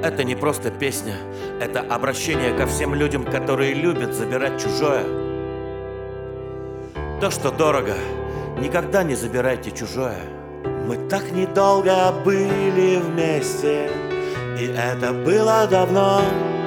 Это не просто песня, это обращение ко всем людям, которые любят забирать чужое. То, что дорого, никогда не забирайте чужое. Мы так недолго были вместе, и это было давно.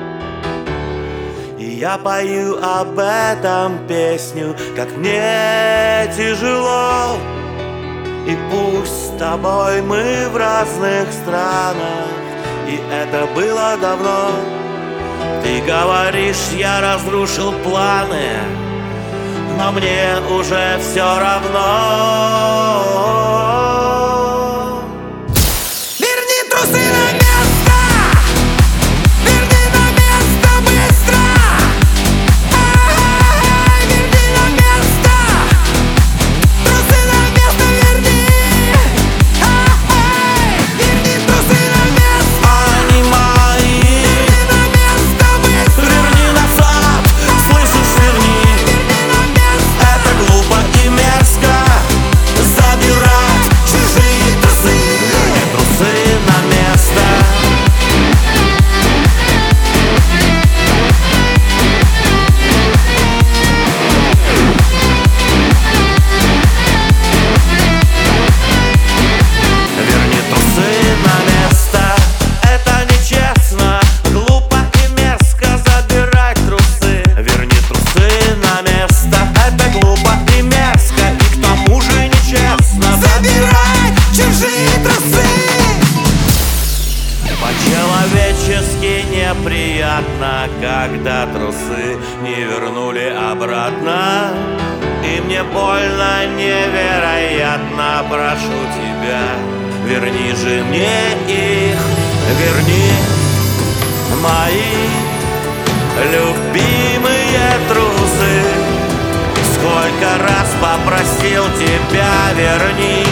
И я пою об этом песню, как мне тяжело. И пусть с тобой мы в разных странах, и это было давно. Ты говоришь, я разрушил планы, но мне уже все равно. Верни трусы на место, верни на место быстро. Верни на место, трусы на место верни. Верни трусы на место, Они мои, верни на место быстро. верни назад, слышишь, верни. Верни на место, Это глупо и мерзко забирать чужие трусы. Верни трусы на место. Верни трусы на место. Это нечестно, глупо и мерзко забирать трусы. Верни трусы на место. Это глупо и мерзко, и к тому же нечестно забирай чужие трусы. По-человечески неприятно, когда трусы не вернули обратно. И мне больно, невероятно, прошу тебя, верни же мне их, верни мои любимые трусы. Сколько раз попросил тебя, верни.